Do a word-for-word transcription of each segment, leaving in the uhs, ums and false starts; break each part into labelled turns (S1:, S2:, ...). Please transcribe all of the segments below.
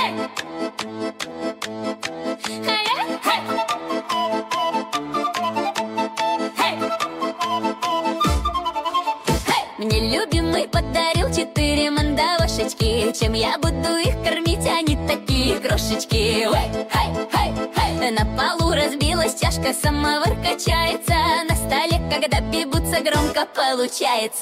S1: Мне любимый подарил четыре мандавошечки. Чем я буду их кормить, они такие крошечки. На полу разбилась чашка, самовар качается. На столе, когда бибутся, громко получается.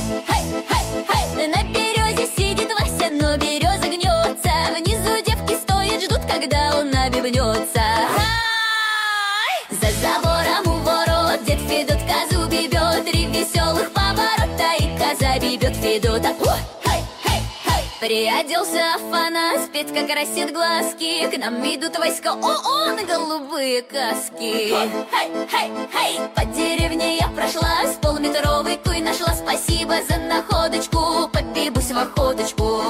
S1: На березе сидит Вася, но береза гнется. Внизу девки стоят, ждут, когда он набивнется. За забором у ворот дед Федот козу бебет. Три веселых поворота, и коза бебет Федота. Приоделся Афанас, Петька красит глазки. К нам идут войска ООН, голубые каски. По деревне я прошла, с полметровый туй нашла. Спасибо за находочку, побибусь в охоточку.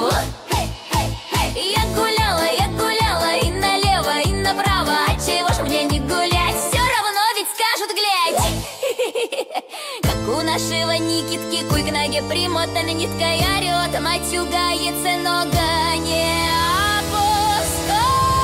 S1: Я гуляла, я гуляла и налево, и направо. А чего ж мне не гулять? Все равно ведь скажут, глядь. Как у нашего Никитки куй к ноге примотана ниткой орет. Мать угается, нога не опускается.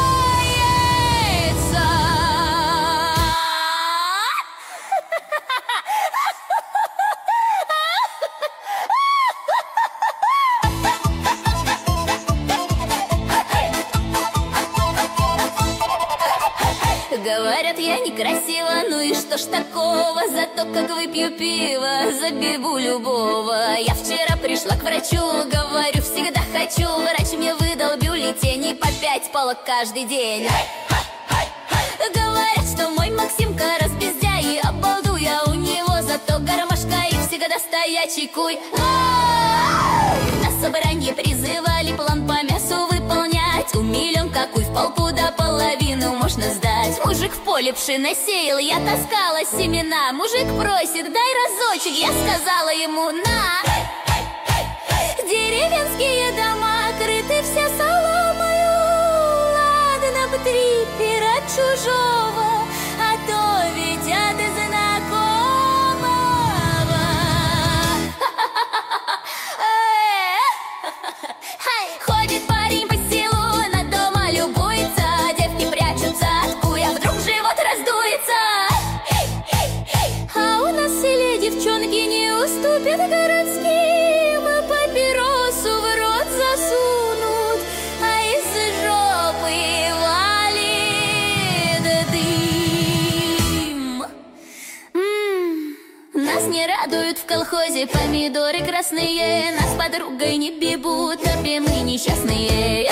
S1: Говорят, я некрасива, ну и что ж такого? Зато как выпью пиво, забиву любого. Я вчера пришла к врачу, говорю, всегда хочу. Врач мне выдал бюллетени по пять полок каждый день. Говорят, что мой Максимка разбездяй, и обалду я у него. Зато гармошка и всегда стоячий куй. На собрании призывали план по мясу выполнять. У миллион какой в полку до половины можно сдать. Мужик в поле пшено сеял, я таскала семена. Мужик просит, дай разочек, я сказала ему на. Деревенские дома крыты все соломою. Ладно бы три пера чужого, а то ведь от знакомого. Ходит парень по селу, на дома любуется. Девки прячутся от куя, вдруг живот раздуется. А у нас в селе девчонки не уступят городским. Папиросу в рот засунут, а из жопы валит дым. М-м, нас не радуют в колхозе помидоры красные. Нас с подругой не бибут, обе мы несчастные.